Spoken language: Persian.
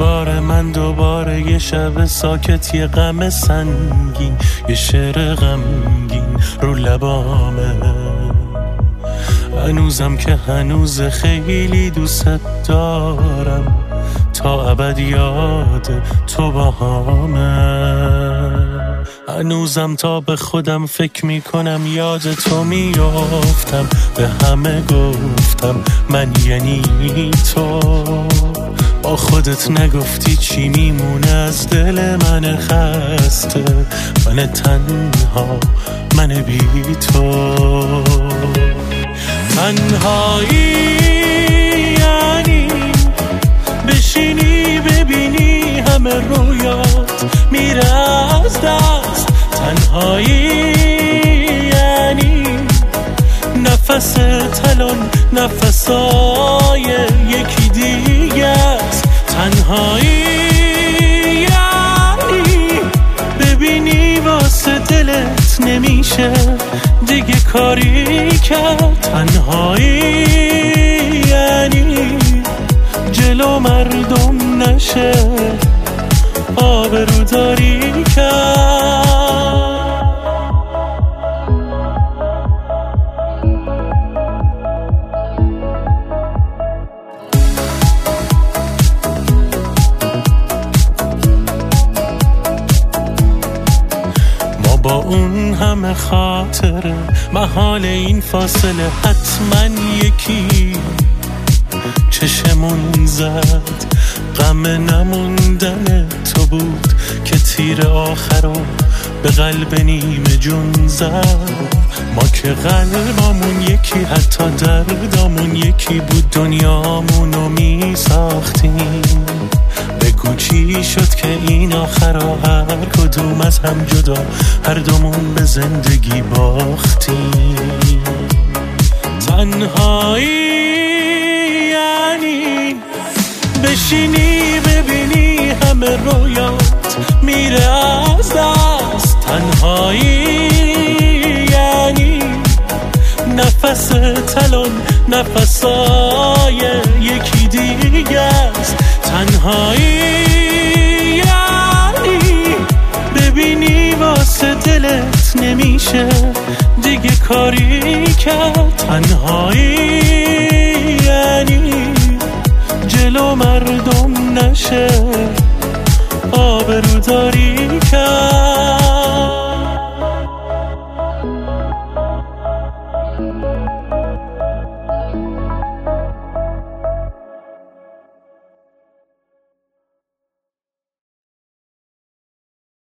دوباره من دوباره یه شب ساکت، یه غم سنگین، یه شعر غمگین رو لبامه. هنوزم که هنوز خیلی دوست دارم، تا ابد یاد تو باهامه. هنوزم تا به خودم فکر میکنم یاد تو میافتم، به همه گفتم من یعنی تو. با خودت نگفتی چی میمونه از دل من خسته، من تنها، من بی تو. تنهایی یعنی بشینی ببینی همه رویات میره از دست. تنهایی یعنی نفس تلون نفسای یکی دیگه است. تنهایی یعنی ببینی واسه دلت نمیشه دیگه کاری کرد. تنهایی یعنی جلو مردم نشه آبروداری کرد. ما با اون همه خاطره محال این فاصله حتما یکی چشمون زد. غم نموندن تو بود که تیر آخرو به قلب نیمه جون زد. ما که قلبامون یکی، حتی دردامون یکی بود، دنیامونو می ساختیم. بگو چی شد که این آخرا هر کدوم از هم جدا، هر دومون به زندگی باختیم. تنهایی یعنی بشینی ببینی همه رویات میره از دست. تنهایی یعنی نفس تلون نفسای یکی دیگه است. تنهایی یعنی ببینی واسه دلت نمیشه دیگه کاری کرد. تنهایی یعنی جلو مردم نشه آبروداری کرد.